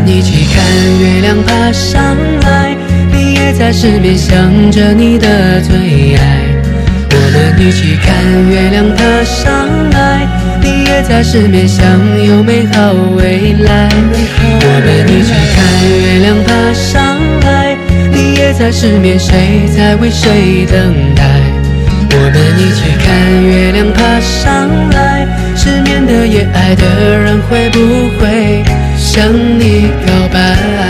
一起看月亮爬上来，你也在失眠想着你的最爱。我们一起看月亮爬上来，你也在失眠想有美好未来。我们一起看月亮爬上来，你也在失眠，谁在为谁等待？我们一起看月亮爬上来，失眠的夜，爱的人会不会向你告白？